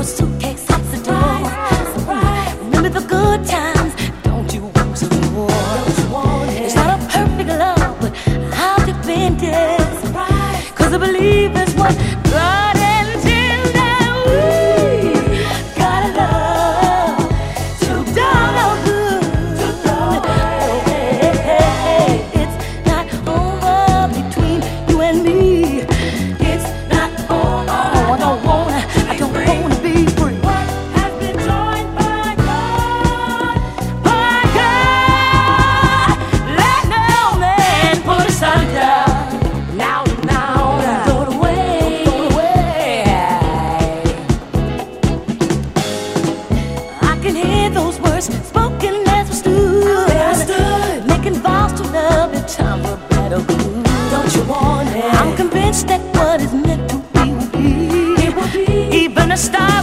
suitcase out the door. Remember the good times, don't you want some more? It's not a perfect love, but I'll defend it. 'Cause I believe it's what God intended. We gotta love to down no good. Hey, it's not over between you and me. It's not over. I don't wanna be free. What has been joined by God, let no man put asunder. Now, throw it away. I can hear those words spoken as we stood, making vows to love in time for better good. Don't you want it? I'm convinced that what is meant to be will be. Even a star